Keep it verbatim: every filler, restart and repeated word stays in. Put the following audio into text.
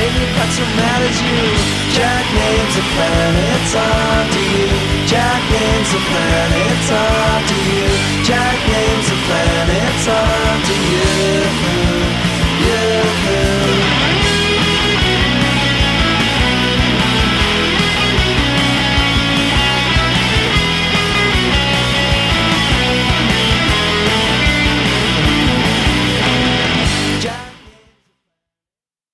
ain't got so mad as you. Jack names a planet, it's on to you. Jack names a planet.